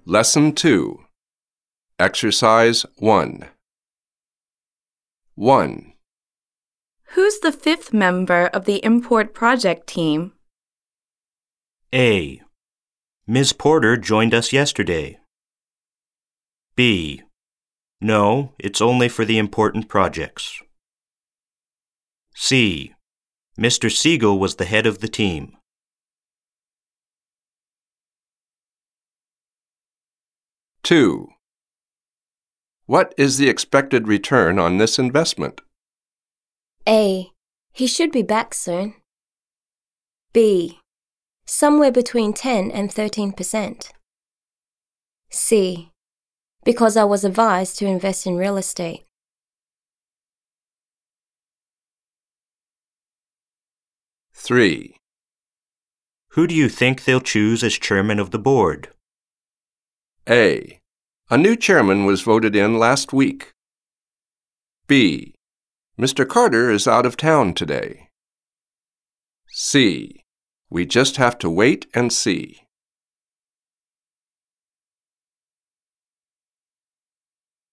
Lesson 2. Exercise 1. 1. Who's the fifth member of the import project team? A. Ms. Porter joined us yesterday. B. No, it's only for the important projects. C. Mr. Siegel was the head of the team. 2. What is the expected return on this investment? A. He should be back soon. B. Somewhere between 10 and 13%. C. Because I was advised to invest in real estate. 3. Who do you think they'll choose as chairman of the board? A. A new chairman was voted in last week. B. Mr. Carter is out of town today. C. We just have to wait and see.